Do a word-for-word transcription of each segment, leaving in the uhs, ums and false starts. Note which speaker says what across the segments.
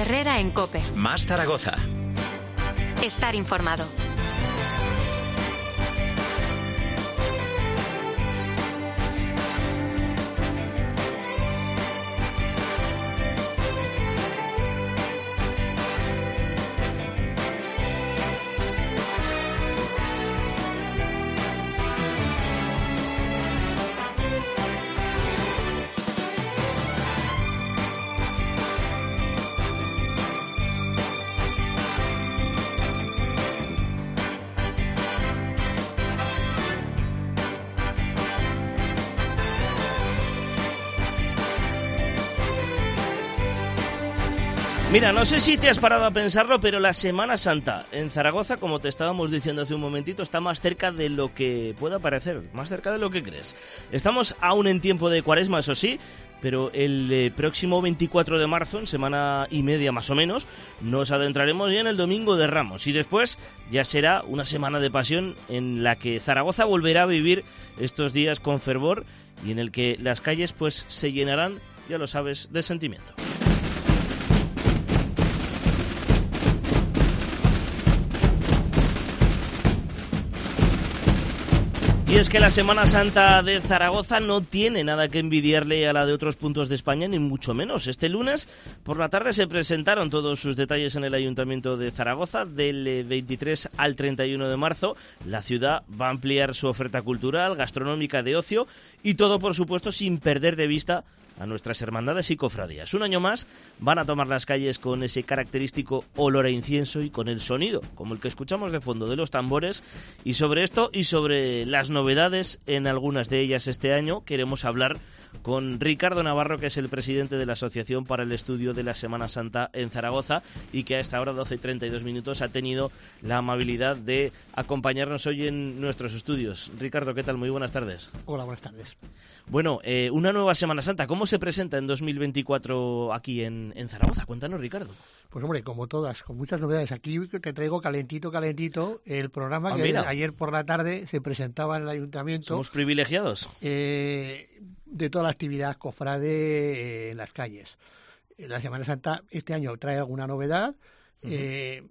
Speaker 1: Herrera en COPE.
Speaker 2: Más Zaragoza.
Speaker 1: Estar informado.
Speaker 3: Mira, no sé si te has parado a pensarlo, pero la Semana Santa en Zaragoza, como te estábamos diciendo hace un momentito, está más cerca de lo que pueda parecer, más cerca de lo que crees. Estamos aún en tiempo de Cuaresma, eso sí, pero el eh, próximo veinticuatro de marzo, en semana y media más o menos, nos adentraremos ya en el Domingo de Ramos y después ya será una semana de pasión en la que Zaragoza volverá a vivir estos días con fervor y en el que las calles pues se llenarán, ya lo sabes, de sentimiento. Y es que la Semana Santa de Zaragoza no tiene nada que envidiarle a la de otros puntos de España, ni mucho menos. Este lunes por la tarde se presentaron todos sus detalles en el Ayuntamiento de Zaragoza. Del veintitrés al treinta y uno de marzo, la ciudad va a ampliar su oferta cultural, gastronómica, de ocio y todo, por supuesto, sin perder de vista a nuestras hermandades y cofradías. Un año más van a tomar las calles con ese característico olor a incienso y con el sonido, como el que escuchamos de fondo, de los tambores. Y sobre esto y sobre las novedades en algunas de ellas este año queremos hablar con Ricardo Navarro, que es el presidente de la Asociación para el Estudio de la Semana Santa en Zaragoza y que a esta hora, doce y treinta y dos minutos, ha tenido la amabilidad de acompañarnos hoy en nuestros estudios. Ricardo, ¿qué tal? Muy buenas tardes.
Speaker 4: Hola, buenas tardes.
Speaker 3: Bueno, eh, una nueva Semana Santa. ¿Cómo se presenta en dos mil veinticuatro aquí en, en Zaragoza? Cuéntanos, Ricardo.
Speaker 4: Pues hombre, como todas, con muchas novedades. Aquí te traigo calentito, calentito el programa ah, que mira. ayer por la tarde se presentaba en el Ayuntamiento.
Speaker 3: Somos privilegiados.
Speaker 4: Eh, de toda la actividad cofrade eh, en las calles. La Semana Santa este año trae alguna novedad. Uh-huh. Eh,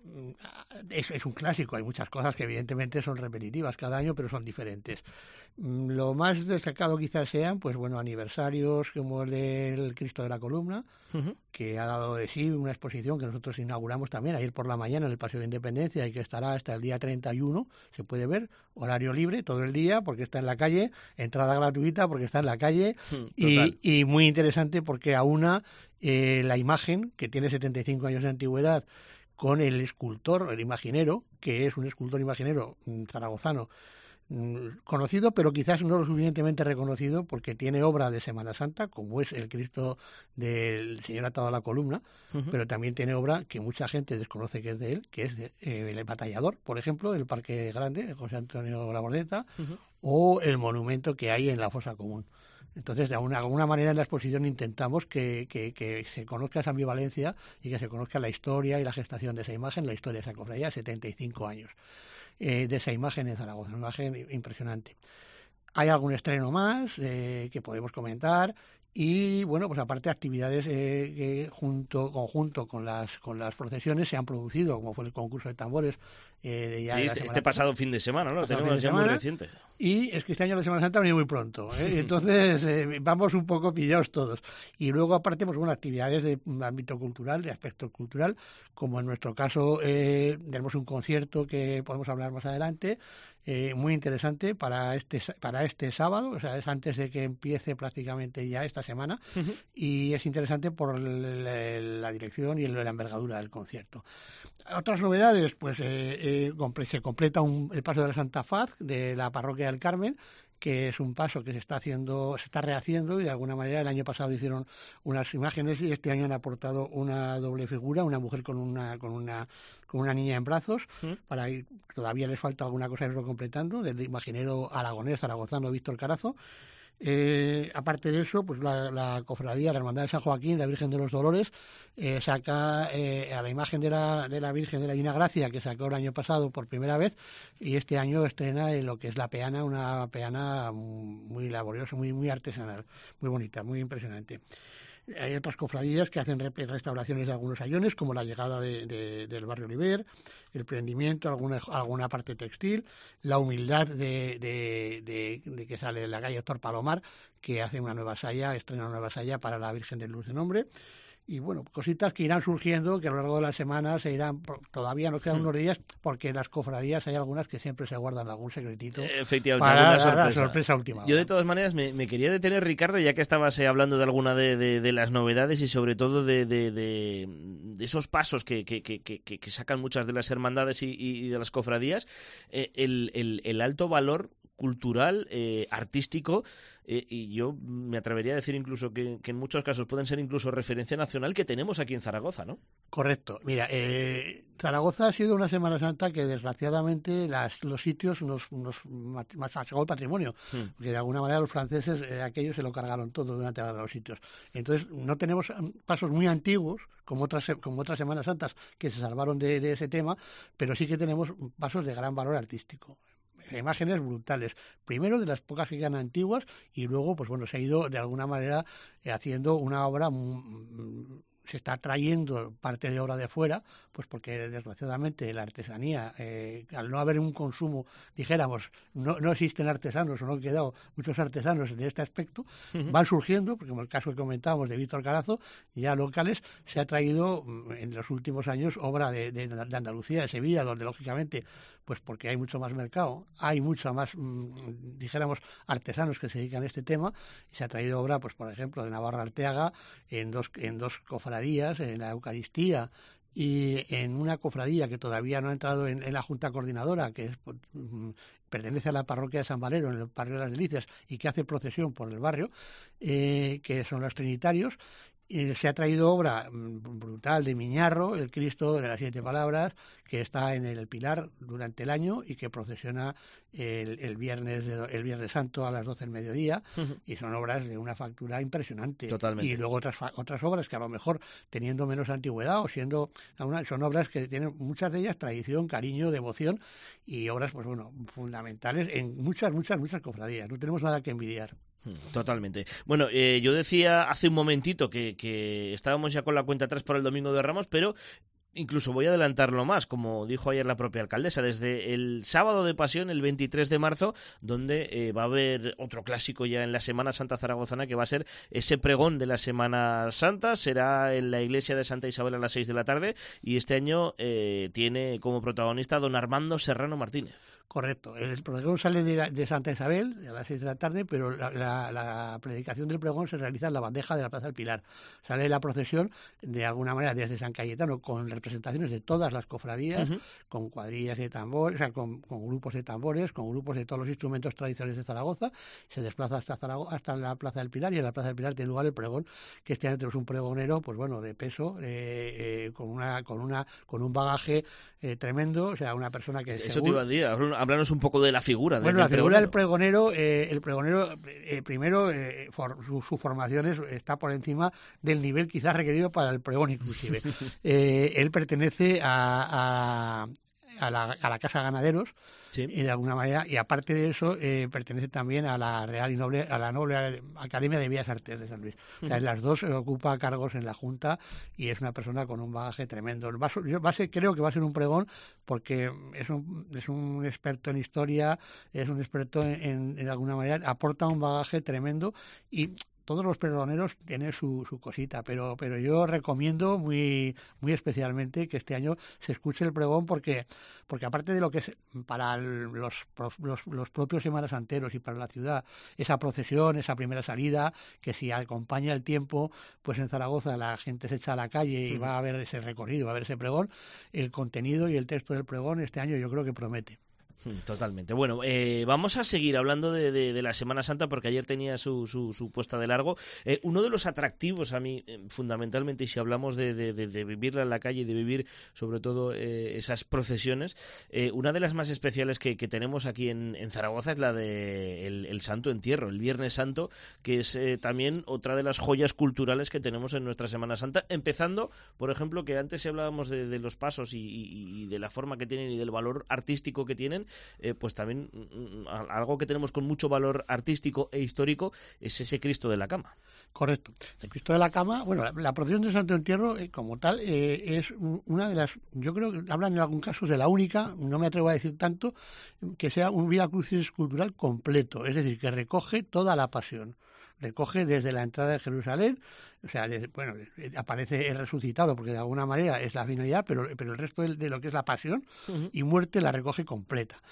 Speaker 4: es, es un clásico, hay muchas cosas que evidentemente son repetitivas cada año, pero son diferentes. Lo más destacado quizás sean, pues bueno, aniversarios como el del Cristo de la Columna, uh-huh. que ha dado de sí una exposición que nosotros inauguramos también ayer por la mañana en el Paseo de Independencia y que estará hasta el día treinta y uno, se puede ver, horario libre todo el día porque está en la calle, entrada gratuita porque está en la calle uh, y, y muy interesante porque aúna eh, la imagen que tiene setenta y cinco años de antigüedad con el escultor, el imaginero, que es un escultor imaginero zaragozano, conocido, pero quizás no lo suficientemente reconocido porque tiene obra de Semana Santa, como es el Cristo del Señor atado a la columna, uh-huh. pero también tiene obra que mucha gente desconoce que es de él, que es de, eh, el Batallador, por ejemplo, del Parque Grande, de José Antonio Labordeta, uh-huh. o el monumento que hay en la Fosa Común. Entonces, de alguna, de alguna manera en la exposición intentamos que, que, que se conozca esa ambivalencia y que se conozca la historia y la gestación de esa imagen, la historia de esa cofradía, setenta y cinco años. Eh, de esa imagen en Zaragoza, una imagen impresionante. Hay algún estreno más eh, que podemos comentar y, bueno, pues aparte actividades eh, que junto conjunto con las con las procesiones se han producido, como fue el concurso de tambores. Eh, de ya
Speaker 3: sí,
Speaker 4: de
Speaker 3: este, este pasado fin de semana, ¿no? Lo tenemos ya semana, muy reciente.
Speaker 4: Y es que este año la Semana Santa ha venido muy pronto, ¿eh? Entonces eh, vamos un poco pillados todos. Y luego aparte, pues bueno, actividades de ámbito cultural, de aspecto cultural, como en nuestro caso eh, tenemos un concierto que podemos hablar más adelante, eh, muy interesante para este para este sábado, o sea, es antes de que empiece prácticamente ya esta semana, uh-huh. y es interesante por el, la dirección y la envergadura del concierto. Otras novedades, pues eh, eh, se completa un, el paso de la Santa Faz de la Parroquia del Carmen, que es un paso que se está haciendo, se está rehaciendo y de alguna manera el año pasado hicieron unas imágenes y este año han aportado una doble figura, una mujer con una con una con una niña en brazos, ¿sí? Para ir, todavía les falta alguna cosa irlo completando, del imaginero aragonés zaragozano Víctor Carazo. Eh, aparte de eso, pues la, la cofradía, la Hermandad de San Joaquín, la Virgen de los Dolores, eh, saca eh, a la imagen de la, de la Virgen de la Divina Gracia, que sacó el año pasado por primera vez, y este año estrena en lo que es la peana, una peana muy laboriosa, muy, muy artesanal, muy bonita, muy impresionante. Hay otras cofradías que hacen restauraciones de algunos ayones, como la llegada de, de, del barrio Oliver, el prendimiento, alguna, alguna parte textil, la humildad de, de, de, de que sale la calle Héctor Palomar, que hace una nueva saya, estrena una nueva saya para la Virgen del Luz de Nombre. Y bueno, cositas que irán surgiendo, que a lo largo de las semanas se irán, todavía nos quedan
Speaker 3: hmm.
Speaker 4: unos días, porque en las cofradías hay algunas que siempre se guardan algún secretito.
Speaker 3: Efectivamente,
Speaker 4: para
Speaker 3: alguna sorpresa.
Speaker 4: La sorpresa última.
Speaker 3: Yo de todas maneras me, me quería detener, Ricardo, ya que estabas eh, hablando de alguna de, de, de las novedades y sobre todo de, de, de, de esos pasos que, que, que, que, que sacan muchas de las hermandades y, y de las cofradías, eh, el, el, el alto valor cultural, eh, artístico, eh, y yo me atrevería a decir incluso que, que en muchos casos pueden ser incluso referencia nacional que tenemos aquí en Zaragoza, ¿no?
Speaker 4: Correcto. Mira, eh, Zaragoza ha sido una Semana Santa que desgraciadamente las, los sitios nos, nos machacó el patrimonio, hmm. porque de alguna manera los franceses eh, aquellos se lo cargaron todo durante los sitios. Entonces no tenemos pasos muy antiguos como otras como otras Semanas Santas que se salvaron de, de ese tema, pero sí que tenemos pasos de gran valor artístico. Imágenes brutales, primero de las pocas que quedan antiguas y luego, pues bueno, se ha ido de alguna manera eh, haciendo una obra, mm, se está trayendo parte de obra de fuera, pues porque desgraciadamente la artesanía, eh, al no haber un consumo, dijéramos, no, no existen artesanos o no han quedado muchos artesanos de este aspecto, uh-huh. van surgiendo, porque como el caso que comentábamos de Víctor Carazo, ya locales, se ha traído en los últimos años obra de, de, de Andalucía, de Sevilla, donde lógicamente, pues porque hay mucho más mercado, hay mucho más, mmm, dijéramos, artesanos que se dedican a este tema, y se ha traído obra, pues por ejemplo, de Navarra Arteaga, en dos, en dos cofradías, en la Eucaristía, y en una cofradía que todavía no ha entrado en, en la Junta Coordinadora, que es, pues, pertenece a la parroquia de San Valero, en el barrio de las Delicias, y que hace procesión por el barrio, eh, que son los Trinitarios. Eh, se ha traído obra brutal de Miñarro, el Cristo de las Siete Palabras, que está en el Pilar durante el año y que procesiona el, el viernes de, el Viernes Santo a las doce del mediodía, uh-huh. y son obras de una factura impresionante.
Speaker 3: Totalmente.
Speaker 4: Y luego otras otras obras que a lo mejor teniendo menos antigüedad o siendo una, son obras que tienen muchas de ellas tradición, cariño, devoción y obras, pues bueno, fundamentales en muchas, muchas, muchas cofradías. No tenemos nada que envidiar.
Speaker 3: Totalmente. Bueno, eh, yo decía hace un momentito que, que estábamos ya con la cuenta atrás para el Domingo de Ramos, pero incluso voy a adelantarlo más, como dijo ayer la propia alcaldesa, desde el sábado de Pasión, el veintitrés de marzo, donde eh, va a haber otro clásico ya en la Semana Santa zaragozana, que va a ser ese pregón de la Semana Santa, será en la iglesia de Santa Isabel a las seis de la tarde, y este año eh, tiene como protagonista a don Armando Serrano Martínez.
Speaker 4: Correcto. El pregón sale de, de Santa Isabel a las seis de la tarde, pero la, la, la predicación del pregón se realiza en la bandeja de la Plaza del Pilar. Sale la procesión, de alguna manera, desde San Cayetano, con representaciones de todas las cofradías, uh-huh. con cuadrillas de tambores, o sea, con, con grupos de tambores, con grupos de todos los instrumentos tradicionales de Zaragoza. Se desplaza hasta Zaragoza, hasta la Plaza del Pilar, y en la Plaza del Pilar tiene lugar el pregón, que este año tenemos un pregonero, pues bueno, de peso, eh, eh, con una, con una, con un bagaje eh, tremendo, o sea, una persona que...
Speaker 3: Eso según... te iba a decir, háblanos un poco de la figura.
Speaker 4: Bueno, del la figura del pregonero, eh, el pregonero, eh, primero, eh, for, su, su formación es, está por encima del nivel quizás requerido para el pregón inclusive. eh, él pertenece a, a, a, la, a la Casa Ganaderos, sí. y de alguna manera, y aparte de eso, eh, pertenece también a la Real y Noble, a la Noble Academia de Bellas Artes de San Luis. O sea, en las dos eh, ocupa cargos en la Junta y es una persona con un bagaje tremendo. Va a, yo va a ser, creo que va a ser un pregón porque es un, es un experto en historia, es un experto en, en, en alguna manera, aporta un bagaje tremendo y... Todos los pregoneros tienen su, su cosita, pero pero yo recomiendo muy muy especialmente que este año se escuche el pregón porque porque aparte de lo que es para los los, los propios semanas santeros y para la ciudad, esa procesión, esa primera salida, que si acompaña el tiempo, pues en Zaragoza la gente se echa a la calle y va a ver ese recorrido, va a ver ese pregón, el contenido y el texto del pregón este año yo creo que promete.
Speaker 3: Totalmente. Bueno, eh, vamos a seguir hablando de, de, de la Semana Santa porque ayer tenía su, su, su puesta de largo. Eh, uno de los atractivos a mí, eh, fundamentalmente, y si hablamos de, de, de, de vivirla en la calle y de vivir sobre todo eh, esas procesiones, eh, una de las más especiales que, que tenemos aquí en, en Zaragoza es la de el, el Santo Entierro, el Viernes Santo, que es eh, también otra de las joyas culturales que tenemos en nuestra Semana Santa, empezando, por ejemplo, que antes hablábamos de, de los pasos y, y, y de la forma que tienen y del valor artístico que tienen. Eh, pues también algo que tenemos con mucho valor artístico e histórico es ese Cristo de la Cama.
Speaker 4: Correcto. El Cristo de la Cama, bueno, la, la procesión de Santo Entierro, eh, como tal, eh, es una de las, yo creo que hablan en algún caso de la única, no me atrevo a decir tanto, que sea un Vía Crucis escultural completo, es decir, que recoge toda la pasión. Recoge desde la entrada de Jerusalén, o sea, desde, bueno, aparece el resucitado, porque de alguna manera es la finalidad, pero, pero el resto de, de lo que es la pasión uh-huh. y muerte la recoge completa.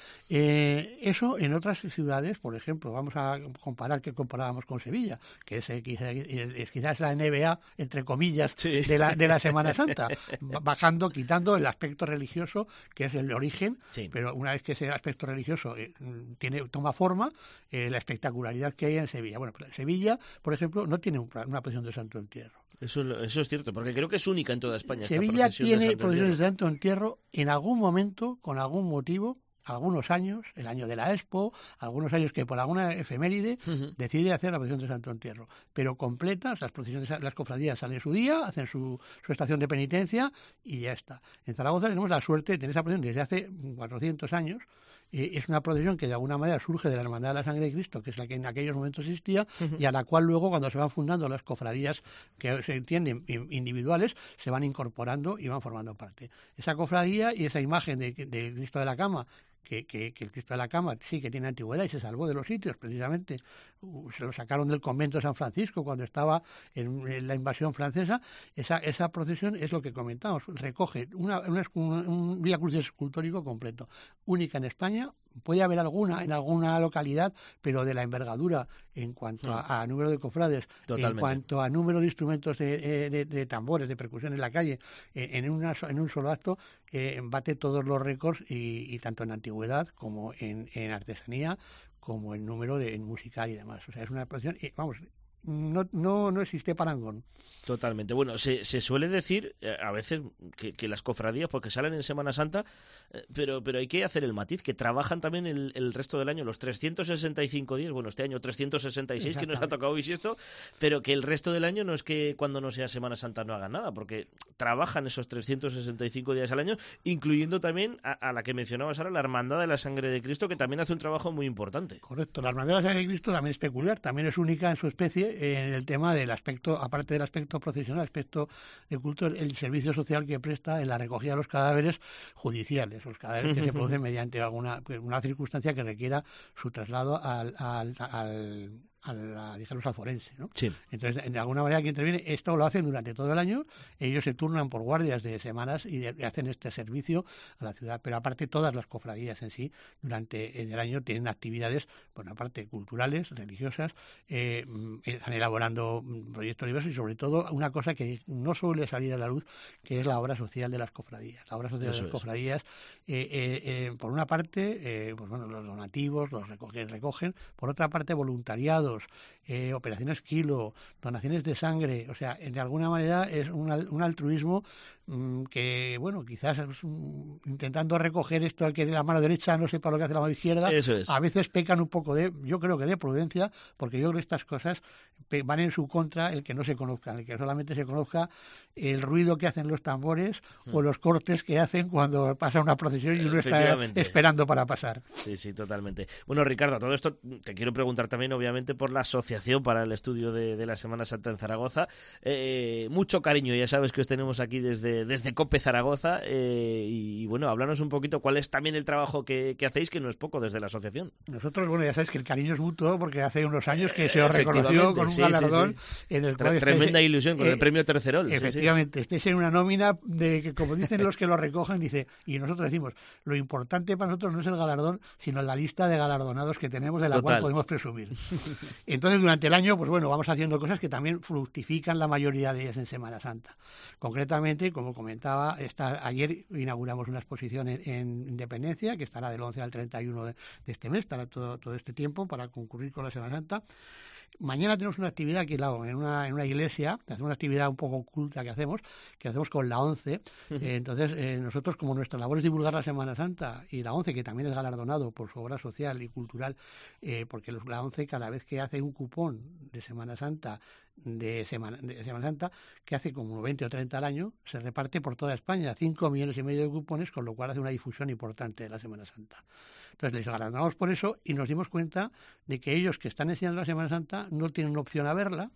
Speaker 4: Eh, eso en otras ciudades, por ejemplo, vamos a comparar que comparábamos con Sevilla, que es, eh, quizá, es quizás la N B A, entre comillas, sí. de, la, de la Semana Santa, bajando, quitando el aspecto religioso, que es el origen, sí. pero una vez que ese aspecto religioso eh, tiene toma forma, eh, la espectacularidad que hay en Sevilla. Bueno, pues Sevilla, por ejemplo, no tiene un, una procesión de Santo Entierro.
Speaker 3: Eso, eso es cierto, porque creo que es única en toda España.
Speaker 4: Sevilla
Speaker 3: esta
Speaker 4: tiene procesiones de Santo Entierro en algún momento, con algún motivo, algunos años, el año de la Expo, algunos años que por alguna efeméride uh-huh. decide hacer la procesión de Santo Entierro, pero completas, las procesiones, las cofradías salen su día, hacen su, su estación de penitencia y ya está. En Zaragoza tenemos la suerte de tener esa procesión desde hace cuatrocientos años. Eh, es una procesión que de alguna manera surge de la Hermandad de la Sangre de Cristo, que es la que en aquellos momentos existía, uh-huh. y a la cual luego, cuando se van fundando las cofradías que se entienden individuales, se van incorporando y van formando parte. Esa cofradía y esa imagen de, de Cristo de la Cama, Que, que, que el Cristo de la Cama sí que tiene antigüedad y se salvó de los sitios, precisamente. Uh, se lo sacaron del convento de San Francisco cuando estaba en, en la invasión francesa. Esa, esa procesión es lo que comentamos, recoge una, una, un, un Vía Crucis escultórico completo, única en España. Puede haber alguna en alguna localidad, pero de la envergadura en cuanto a, a número de cofrades, Totalmente. En cuanto a número de instrumentos de, de, de tambores, de percusión en la calle, en, una, en un solo acto, eh, bate todos los récords y, y tanto en antigüedad como en, en artesanía, como en número de en musical y demás. O sea, es una procesión, y, vamos, no, no, no existe parangón.
Speaker 3: Totalmente. Bueno, se, se suele decir eh, a veces que, que las cofradías, porque salen en Semana Santa, eh, pero, pero hay que hacer el matiz, que trabajan también el, el resto del año, los trescientos sesenta y cinco días, bueno, este año trescientos sesenta y seis que nos ha tocado bisiesto, pero que el resto del año no es que cuando no sea Semana Santa no hagan nada, porque trabajan esos trescientos sesenta y cinco días al año, incluyendo también a, a la que mencionabas ahora, la Hermandad de la Sangre de Cristo, que también hace un trabajo muy importante.
Speaker 4: Correcto, la Hermandad de la Sangre de Cristo también es peculiar, también es única en su especie en el tema del aspecto, aparte del aspecto procesional, aspecto de culto, el servicio social que presta en la recogida de los cadáveres judiciales, los cadáveres que se producen mediante alguna una circunstancia que requiera su traslado al, al, al a la, digamos, al forense, ¿no?
Speaker 3: Sí.
Speaker 4: Entonces, de alguna manera, que interviene, esto lo hacen durante todo el año, ellos se turnan por guardias de semanas y, de, y hacen este servicio a la ciudad, pero aparte todas las cofradías en sí, durante el año tienen actividades, por aparte culturales, religiosas, eh, están elaborando proyectos diversos y sobre todo una cosa que no suele salir a la luz, que es la obra social de las cofradías. La obra social Eso de las es. cofradías, eh, eh, eh, por una parte, eh, pues bueno, los donativos, los recogen, recogen, por otra parte, voluntariado, Eh, operaciones kilo, donaciones de sangre, o sea, de alguna manera es un, un altruismo mmm, que, bueno, quizás es un, intentando recoger esto que de la mano derecha no sepa lo que hace la mano izquierda,
Speaker 3: Eso es.
Speaker 4: A veces pecan un poco de, yo creo que de prudencia, porque yo creo que estas cosas van en su contra el que no se conozcan, el que solamente se conozca el ruido que hacen los tambores mm. o los cortes que hacen cuando pasa una procesión y uno está esperando para pasar.
Speaker 3: Sí, sí, totalmente. Bueno, Ricardo, todo esto te quiero preguntar también, obviamente, por la Asociación para el Estudio de, de la Semana Santa en Zaragoza. Eh, mucho cariño, ya sabes que os tenemos aquí desde, desde COPE Zaragoza eh, y, bueno, háblanos un poquito cuál es también el trabajo que, que hacéis, que no es poco, desde la asociación.
Speaker 4: Nosotros, bueno, ya sabes que el cariño es mutuo porque hace unos años que se os reconoció con un sí, galardón
Speaker 3: sí, sí.
Speaker 4: en el
Speaker 3: cual Tre- Tremenda estáis, ilusión, con eh, el premio Tercerol.
Speaker 4: Efectivamente,
Speaker 3: sí, sí.
Speaker 4: estáis en una nómina de que, como dicen los que lo recogen, dice, y nosotros decimos, lo importante para nosotros no es el galardón, sino la lista de galardonados que tenemos, de la Total. cual podemos presumir. Entonces, durante el año, pues bueno, vamos haciendo cosas que también fructifican la mayoría de ellas en Semana Santa. Concretamente, como comentaba, esta, ayer inauguramos una exposición en, en Independencia, que estará del once al treinta y uno de, de este mes, estará todo, todo este tiempo para concurrir con la Semana Santa. Mañana tenemos una actividad aquí en una, en una iglesia, hacemos una actividad un poco oculta que hacemos, que hacemos con la ONCE. Uh-huh. Eh, entonces, eh, nosotros, como nuestra labor es divulgar la Semana Santa, y la ONCE, que también es galardonado por su obra social y cultural, eh, porque los, la ONCE, cada vez que hace un cupón de Semana Santa, de Semana, de Semana Santa, que hace como veinte o treinta al año, se reparte por toda España, cinco millones y medio de cupones, con lo cual hace una difusión importante de la Semana Santa. Entonces les galardonamos por eso y nos dimos cuenta de que ellos que están enseñando la Semana Santa no tienen opción a verla,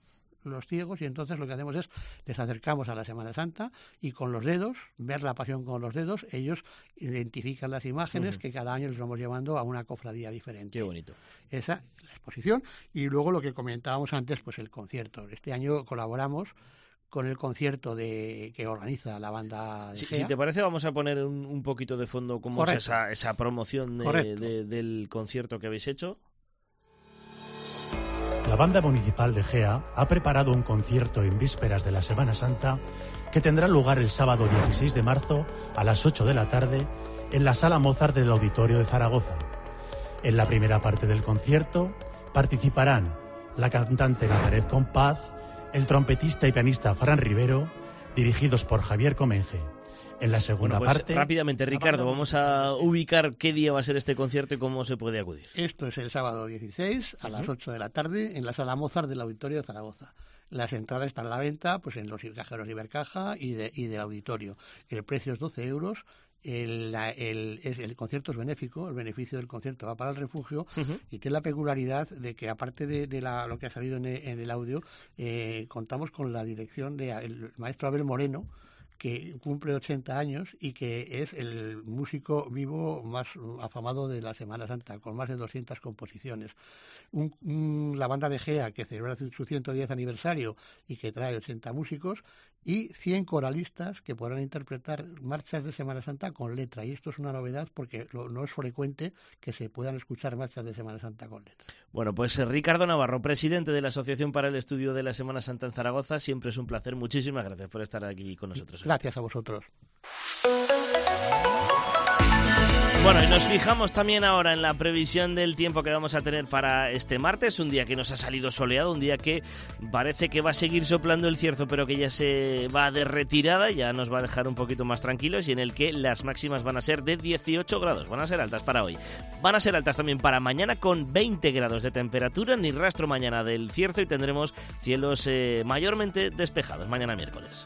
Speaker 4: los ciegos, y entonces lo que hacemos es les acercamos a la Semana Santa y con los dedos, ver la pasión con los dedos, ellos identifican las imágenes uh-huh. que cada año les vamos llevando a una cofradía diferente.
Speaker 3: Qué bonito.
Speaker 4: Esa es la exposición, y luego lo que comentábamos antes, pues el concierto. Este año colaboramos con el concierto de que organiza la banda de
Speaker 3: si,
Speaker 4: Gea.
Speaker 3: Si te parece, vamos a poner un, un poquito de fondo cómo Correcto. es esa, esa promoción de, de, del concierto que habéis hecho.
Speaker 2: La banda municipal de Gea ha preparado un concierto en vísperas de la Semana Santa que tendrá lugar el sábado dieciséis de marzo a las ocho de la tarde en la Sala Mozart del Auditorio de Zaragoza. En la primera parte del concierto participarán la cantante Nazaret Compaz, el trompetista y pianista Fran Rivero, dirigidos por Javier Comenge. En la segunda
Speaker 3: bueno, pues
Speaker 2: parte...
Speaker 3: Rápidamente, Ricardo, vamos a ubicar qué día va a ser este concierto y cómo se puede acudir.
Speaker 4: Esto es el sábado dieciséis a las ocho de la tarde en la Sala Mozart del Auditorio de Zaragoza. Las entradas están a la venta pues en los cajeros de Ibercaja y, de, y del auditorio. El precio es doce euros. El, la, el, el concierto es benéfico, el beneficio del concierto va para el refugio uh-huh. y tiene la peculiaridad de que, aparte de, de la, lo que ha salido en el, en el audio, eh, contamos con la dirección del maestro Abel Moreno, que cumple ochenta años y que es el músico vivo más afamado de la Semana Santa, con más de doscientas composiciones. Un, un, la banda de Gea, que celebra su ciento diez aniversario y que trae ochenta músicos, y cien coralistas que podrán interpretar marchas de Semana Santa con letra. Y esto es una novedad porque lo, no es frecuente que se puedan escuchar marchas de Semana Santa con letra.
Speaker 3: Bueno, pues Ricardo Navarro, presidente de la Asociación para el Estudio de la Semana Santa en Zaragoza, siempre es un placer. Muchísimas gracias por estar aquí con nosotros.
Speaker 4: Gracias a vosotros.
Speaker 3: Bueno, y nos fijamos también ahora en la previsión del tiempo que vamos a tener para este martes, un día que nos ha salido soleado, un día que parece que va a seguir soplando el cierzo, pero que ya se va de retirada, ya nos va a dejar un poquito más tranquilos, y en el que las máximas van a ser de dieciocho grados, van a ser altas para hoy. Van a ser altas también para mañana, con veinte grados de temperatura, ni rastro mañana del cierzo, y tendremos cielos eh, mayormente despejados mañana miércoles.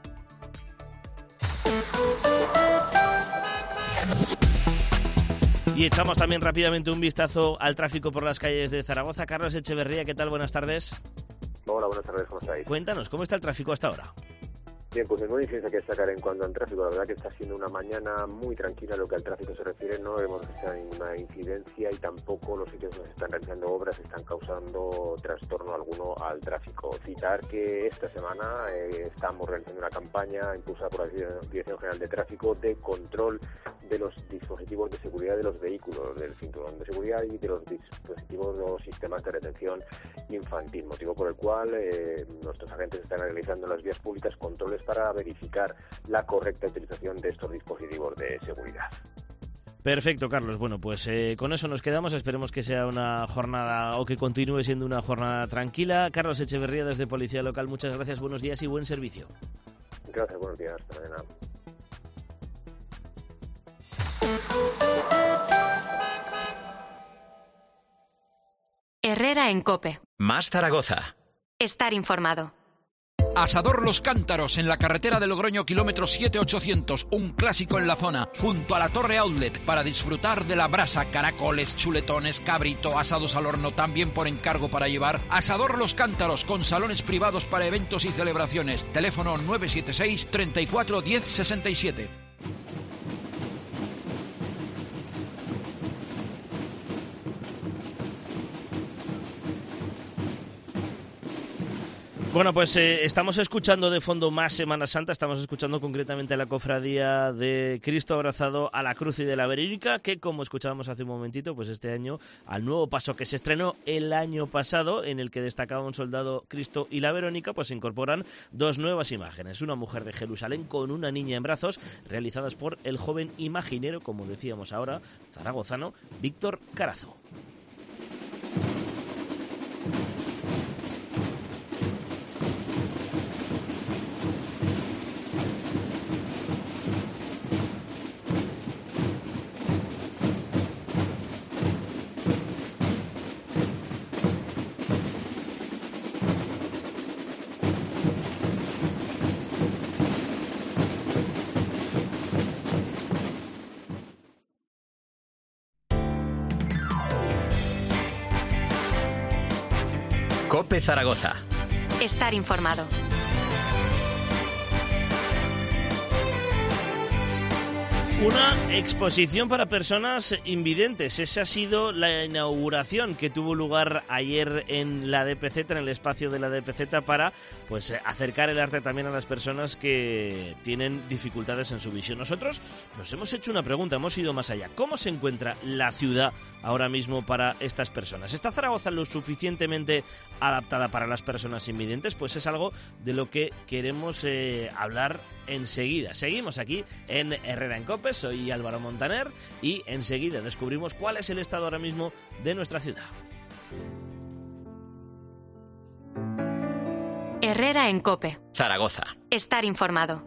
Speaker 3: Y echamos también rápidamente un vistazo al tráfico por las calles de Zaragoza. Carlos Echeverría, ¿qué tal? Buenas tardes.
Speaker 5: Hola, buenas tardes, ¿cómo estáis?
Speaker 3: Cuéntanos, ¿cómo está el tráfico hasta ahora?
Speaker 5: Bien, pues no hay diferencia que destacar en cuanto al tráfico. La verdad que está siendo una mañana muy tranquila en lo que al tráfico se refiere. No vemos ninguna incidencia y tampoco los sitios donde se están realizando obras están causando trastorno alguno al tráfico. Citar que esta semana eh, estamos realizando una campaña impulsada por la Dirección General de Tráfico de control de los dispositivos de seguridad de los vehículos, del cinturón de seguridad y de los dispositivos de los sistemas de retención infantil, motivo por el cual eh, nuestros agentes están realizando en las vías públicas controles para verificar la correcta utilización de estos dispositivos de seguridad.
Speaker 3: Perfecto, Carlos. Bueno, pues eh, con eso nos quedamos. Esperemos que sea una jornada, o que continúe siendo una jornada tranquila. Carlos Echeverría, desde Policía Local, muchas gracias, buenos días y buen servicio.
Speaker 5: Gracias, buenos días. Hasta mañana.
Speaker 1: Herrera en COPE.
Speaker 6: Más Zaragoza.
Speaker 1: Estar informado.
Speaker 7: Asador Los Cántaros, en la carretera de Logroño, kilómetro siete ochocientos, un clásico en la zona, junto a la Torre Outlet, para disfrutar de la brasa, caracoles, chuletones, cabrito, asados al horno, también por encargo para llevar. Asador Los Cántaros, con salones privados para eventos y celebraciones. Teléfono nueve siete seis, treinta y cuatro, diez sesenta y siete.
Speaker 3: Bueno, pues eh, estamos escuchando de fondo más Semana Santa, estamos escuchando concretamente la cofradía de Cristo abrazado a la cruz y de la Verónica, que, como escuchábamos hace un momentito, pues este año, al nuevo paso que se estrenó el año pasado, en el que destacaba un soldado Cristo y la Verónica, pues se incorporan dos nuevas imágenes. Una mujer de Jerusalén con una niña en brazos, realizadas por el joven imaginero, como decíamos ahora, zaragozano, Víctor Carazo.
Speaker 6: COPE Zaragoza.
Speaker 1: Estar informado.
Speaker 3: Una exposición para personas invidentes. Esa ha sido la inauguración que tuvo lugar ayer en la D P Z, en el espacio de la D P Z, para pues acercar el arte también a las personas que tienen dificultades en su visión. Nosotros nos hemos hecho una pregunta, hemos ido más allá. ¿Cómo se encuentra la ciudad ahora mismo para estas personas? ¿Está Zaragoza lo suficientemente adaptada para las personas invidentes? Pues es algo de lo que queremos eh, hablar enseguida. Seguimos aquí en Herrera en Cope, soy Álvaro Montaner y enseguida descubrimos cuál es el estado ahora mismo de nuestra ciudad.
Speaker 1: Herrera en Cope.
Speaker 6: Zaragoza.
Speaker 1: Estar informado.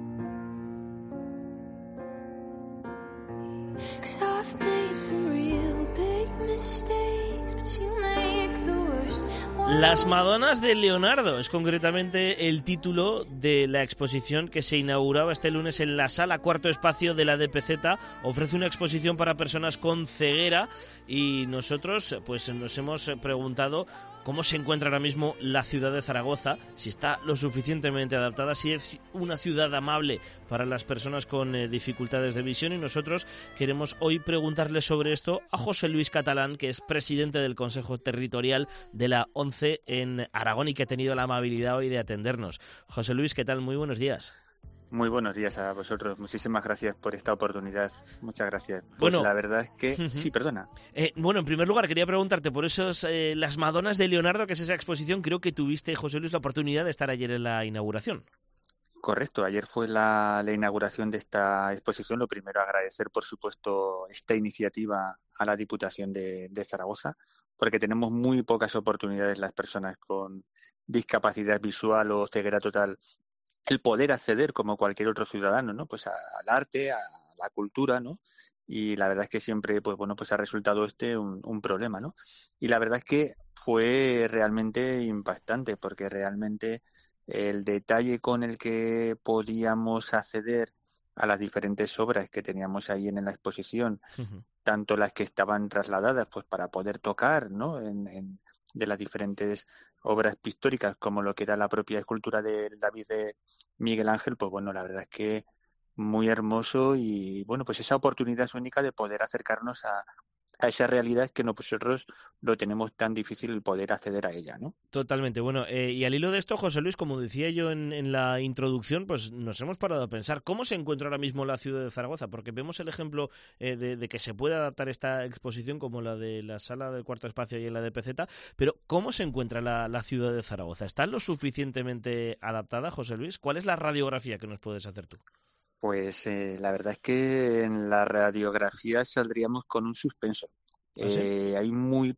Speaker 3: Las Madonas de Leonardo es concretamente el título de la exposición que se inauguraba este lunes en la sala Cuarto Espacio de la D P Z. Ofrece una exposición para personas con ceguera y nosotros pues nos hemos preguntado cómo se encuentra ahora mismo la ciudad de Zaragoza, si está lo suficientemente adaptada, si es una ciudad amable para las personas con eh, dificultades de visión, y nosotros queremos hoy preguntarle sobre esto a José Luis Catalán, que es presidente del Consejo Territorial de la ONCE en Aragón y que ha tenido la amabilidad hoy de atendernos. José Luis, ¿qué tal? Muy buenos días.
Speaker 8: Muy buenos días a vosotros. Muchísimas gracias por esta oportunidad. Muchas gracias. Pues
Speaker 3: bueno,
Speaker 8: la verdad es que...
Speaker 3: uh-huh.
Speaker 8: Sí, perdona.
Speaker 3: Eh, bueno, en primer lugar, quería preguntarte por esos eh, Las Madonas de Leonardo, que es esa exposición. Creo que tuviste, José Luis, la oportunidad de estar ayer en la inauguración.
Speaker 8: Correcto. Ayer fue la, la inauguración de esta exposición. Lo primero, agradecer, por supuesto, esta iniciativa a la Diputación de, de Zaragoza, porque tenemos muy pocas oportunidades las personas con discapacidad visual o ceguera total el poder acceder como cualquier otro ciudadano, ¿no? Pues a, al arte, a la cultura, ¿no? Y la verdad es que siempre, pues bueno, pues ha resultado este un, un problema, ¿no? Y la verdad es que fue realmente impactante, porque realmente el detalle con el que podíamos acceder a las diferentes obras que teníamos ahí en la exposición, uh-huh. tanto las que estaban trasladadas, pues para poder tocar, ¿no? En, en de las diferentes obras pictóricas, como lo que era la propia escultura de David de Miguel Ángel, pues bueno, la verdad es que muy hermoso y bueno, pues esa oportunidad es única de poder acercarnos a, a esa realidad que nosotros lo tenemos tan difícil el poder acceder a ella, ¿no?
Speaker 3: Totalmente. Bueno, eh, y al hilo de esto, José Luis, como decía yo en, en la introducción, pues nos hemos parado a pensar cómo se encuentra ahora mismo la ciudad de Zaragoza, porque vemos el ejemplo eh, de, de que se puede adaptar esta exposición como la de la sala del Cuarto Espacio y en la D P Z, pero ¿cómo se encuentra la, la ciudad de Zaragoza? ¿Está lo suficientemente adaptada, José Luis? ¿Cuál es la radiografía que nos puedes hacer tú?
Speaker 8: Pues eh, la verdad es que en la radiografía saldríamos con un suspenso. ¿Ah, sí? eh, hay muy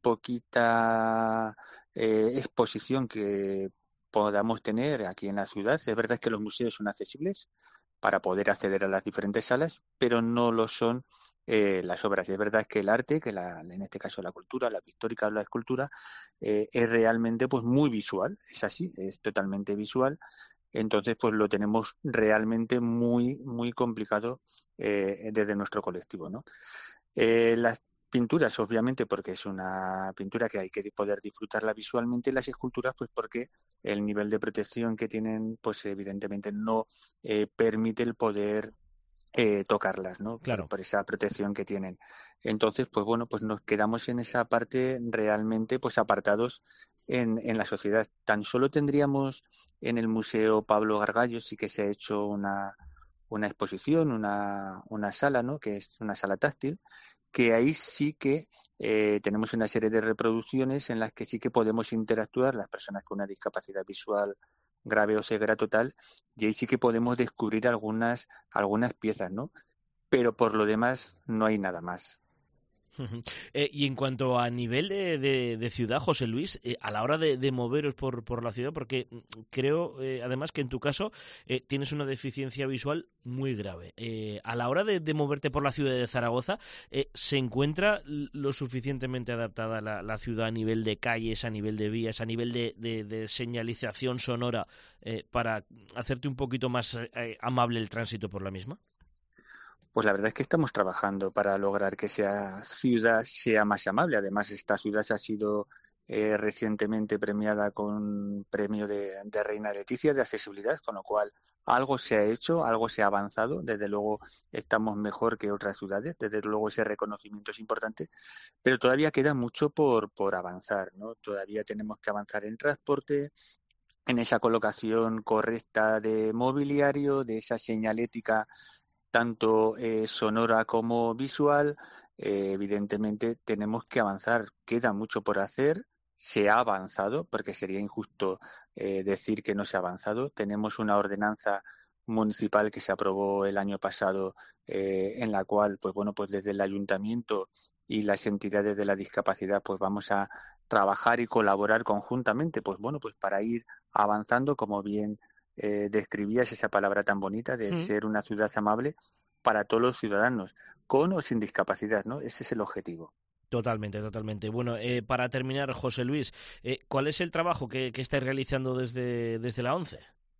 Speaker 8: poquita eh, exposición que podamos tener aquí en la ciudad. Es verdad que los museos son accesibles para poder acceder a las diferentes salas, pero no lo son eh, las obras. Es verdad que el arte, que la, en este caso la cultura, la pictórica o la escultura, eh, es realmente pues muy visual. Es así, es totalmente visual. Entonces, pues lo tenemos realmente muy, muy complicado eh, desde nuestro colectivo, ¿no? Eh, las pinturas, obviamente, porque es una pintura que hay que poder disfrutarla visualmente, y las esculturas, pues porque el nivel de protección que tienen, pues evidentemente no eh, permite el poder eh, tocarlas, ¿no?
Speaker 3: Claro.
Speaker 8: Por, por esa protección que tienen. Entonces, pues bueno, pues nos quedamos en esa parte realmente, pues apartados en, en la sociedad. Tan solo tendríamos en el Museo Pablo Gargallo, sí que se ha hecho una, una exposición, una, una sala, ¿no? Que es una sala táctil, que ahí sí que eh, tenemos una serie de reproducciones en las que sí que podemos interactuar las personas con una discapacidad visual grave o ceguera total, y ahí sí que podemos descubrir algunas, algunas piezas, ¿no? Pero por lo demás no hay nada más.
Speaker 3: Eh, y en cuanto a nivel de, de, de ciudad, José Luis, eh, a la hora de, de moveros por, por la ciudad, porque creo eh, además que en tu caso eh, tienes una deficiencia visual muy grave. Eh, a la hora de, de moverte por la ciudad de Zaragoza, eh, ¿se encuentra lo suficientemente adaptada la, la ciudad a nivel de calles, a nivel de vías, a nivel de, de, de señalización sonora eh, para hacerte un poquito más eh, amable el tránsito por la misma?
Speaker 8: Pues la verdad es que estamos trabajando para lograr que esa ciudad sea más amable. Además, esta ciudad ha sido eh, recientemente premiada con un premio de, de Reina Leticia de accesibilidad, con lo cual algo se ha hecho, algo se ha avanzado. Desde luego estamos mejor que otras ciudades, desde luego ese reconocimiento es importante, pero todavía queda mucho por, por avanzar, ¿no? Todavía tenemos que avanzar en transporte, en esa colocación correcta de mobiliario, de esa señalética tanto eh, sonora como visual. Eh, evidentemente tenemos que avanzar, queda mucho por hacer, se ha avanzado, porque sería injusto eh, decir que no se ha avanzado. Tenemos una ordenanza municipal que se aprobó el año pasado, eh, en la cual, pues bueno, pues desde el ayuntamiento y las entidades de la discapacidad, pues vamos a trabajar y colaborar conjuntamente, pues bueno, pues para ir avanzando, como bien eh, describías esa palabra tan bonita de sí. ser una ciudad amable para todos los ciudadanos, con o sin discapacidad, ¿no? Ese es el objetivo.
Speaker 3: Totalmente, totalmente. Bueno, eh, para terminar, José Luis, eh, ¿cuál es el trabajo que, que estáis realizando desde, desde la ONCE?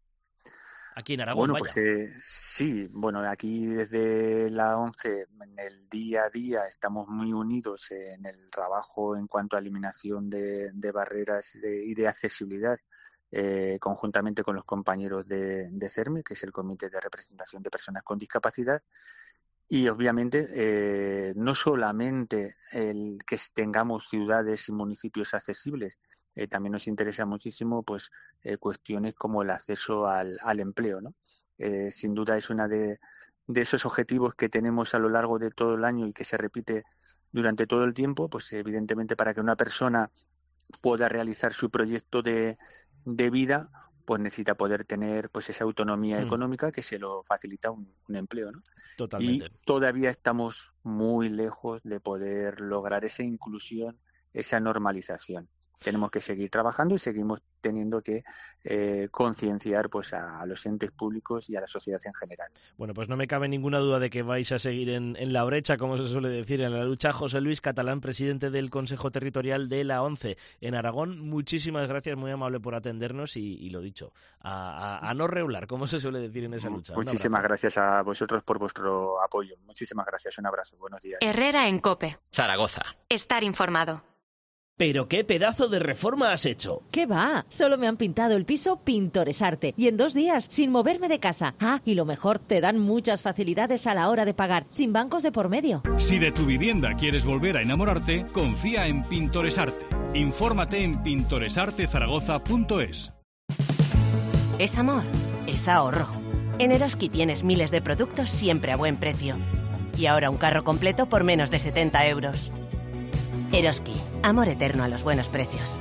Speaker 3: Aquí en Aragón,
Speaker 8: Bueno,
Speaker 3: vaya.
Speaker 8: pues eh, sí, bueno, aquí desde la ONCE, en el día a día, estamos muy unidos en el trabajo en cuanto a eliminación de, de barreras de, y de accesibilidad, eh, conjuntamente con los compañeros de, de CERME, que es el Comité de Representación de Personas con Discapacidad. Y obviamente eh, no solamente el que tengamos ciudades y municipios accesibles, eh, también nos interesa muchísimo pues eh, cuestiones como el acceso al, al empleo, ¿no? Eh, sin duda es una de, de esos objetivos que tenemos a lo largo de todo el año y que se repite durante todo el tiempo, pues evidentemente para que una persona pueda realizar su proyecto de, de vida, pues necesita poder tener pues esa autonomía hmm. económica que se lo facilita un, un empleo, ¿no?
Speaker 3: Totalmente.
Speaker 8: Y todavía estamos muy lejos de poder lograr esa inclusión, esa normalización. Tenemos que seguir trabajando y seguimos teniendo que eh, concienciar pues a, a los entes públicos y a la sociedad en general.
Speaker 3: Bueno, pues no me cabe ninguna duda de que vais a seguir en, en la brecha, como se suele decir, en la lucha. José Luis Catalán, presidente del Consejo Territorial de la ONCE en Aragón, muchísimas gracias, muy amable por atendernos y, y lo dicho, a, a, a no regular, como se suele decir en esa lucha.
Speaker 8: Muchísimas gracias a vosotros por vuestro apoyo. Muchísimas gracias, un abrazo, buenos días.
Speaker 1: Herrera en COPE.
Speaker 6: Zaragoza.
Speaker 1: Estar informado.
Speaker 3: ¿Pero qué pedazo de reforma has hecho?
Speaker 9: ¿Qué va? Solo me han pintado el piso Pintoresarte y en dos días, sin moverme de casa. Ah, y lo mejor, te dan muchas facilidades a la hora de pagar, sin bancos de por medio.
Speaker 10: Si de tu vivienda quieres volver a enamorarte, confía en Pintoresarte. Infórmate en pintoresarte zaragoza punto es.
Speaker 11: Es amor, es ahorro. En Eroski tienes miles de productos siempre a buen precio. Y ahora un carro completo por menos de setenta euros. Eroski, amor eterno a los buenos precios.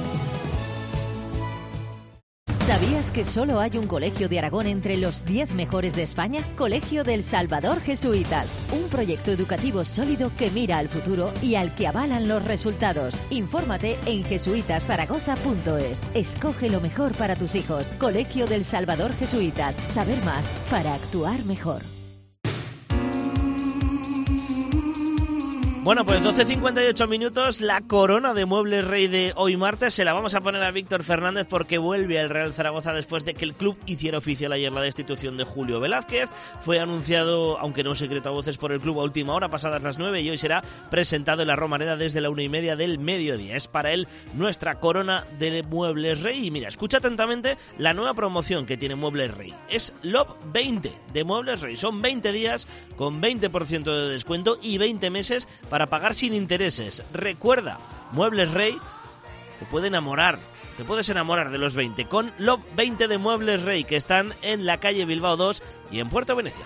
Speaker 9: ¿Sabías que solo hay un colegio de Aragón entre los diez mejores de España? Colegio del Salvador Jesuitas. Un proyecto educativo sólido que mira al futuro y al que avalan los resultados. Infórmate en jesuitas zaragoza punto es. Escoge lo mejor para tus hijos. Colegio del Salvador Jesuitas. Saber más para actuar mejor.
Speaker 3: Bueno, pues doce cincuenta y ocho minutos, la corona de Muebles Rey de hoy martes se la vamos a poner a Víctor Fernández porque vuelve al Real Zaragoza después de que el club hiciera oficial ayer la destitución de Julio Velázquez. Fue anunciado, aunque no secreto a voces, por el club a última hora, pasadas las nueve, y hoy será presentado en la Romareda desde la una y media del mediodía. Es para él nuestra corona de Muebles Rey. Y mira, escucha atentamente la nueva promoción que tiene Muebles Rey. Es Love veinte de Muebles Rey. Son veinte días con veinte por ciento de descuento y veinte meses para para pagar sin intereses. Recuerda, Muebles Rey te puede enamorar, te puedes enamorar de los veinte con Love veinte de Muebles Rey, que están en la calle Bilbao dos y en Puerto Venecia.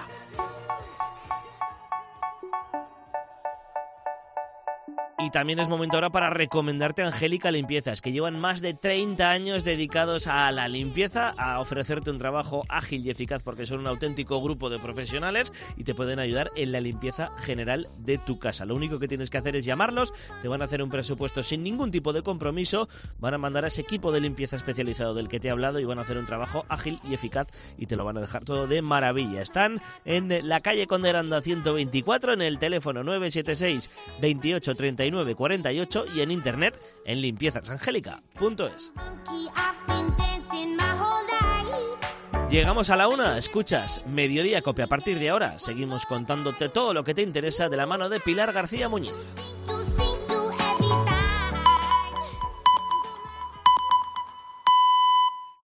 Speaker 3: Y también es momento ahora para recomendarte Angélica Limpiezas, que llevan más de treinta años dedicados a la limpieza, a ofrecerte un trabajo ágil y eficaz, porque son un auténtico grupo de profesionales y te pueden ayudar en la limpieza general de tu casa. Lo único que tienes que hacer es llamarlos, te van a hacer un presupuesto sin ningún tipo de compromiso, van a mandar a ese equipo de limpieza especializado del que te he hablado y van a hacer un trabajo ágil y eficaz y te lo van a dejar todo de maravilla. Están en la calle Conde Aranda ciento veinticuatro, en el teléfono nueve siete seis, veintiocho, treinta y nueve, cuarenta y ocho y en internet en limpiezas angélica punto es. Llegamos a la una, escuchas Mediodía Cope. A partir de ahora seguimos contándote todo lo que te interesa de la mano de Pilar García Muñiz.